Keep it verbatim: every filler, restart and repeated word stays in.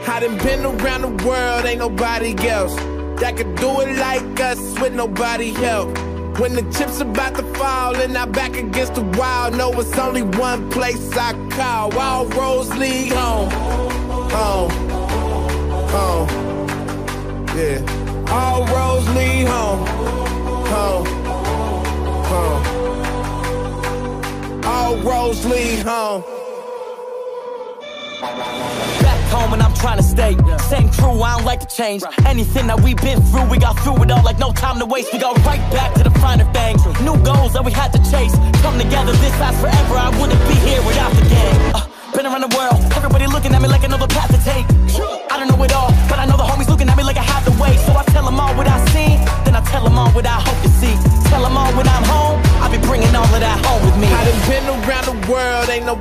I done been around the world, ain't nobody else that could do it like us with nobody help. When the chips about to fall and I back against the wall, know it's only one place I call. All roads lead home, home, home. Yeah, all roads lead home, home, home. All roads lead home. Back home and I'm trying to stay. Same crew, I don't like to change. Anything that we've been through, we got through it all like no time to waste. We go right back to the finer things. New goals that we had to chase. Come together, this lasts forever. I wouldn't be here without the gang. uh, Been around the world, everybody looking at me like I know the path to take. I don't know it all, but I know the homies looking at me like I have the way. So I tell them all what I seen, then I tell them all what I hope to see. Tell them all when I'm home, I be bringing all of that home with me. I done been around the world, ain't no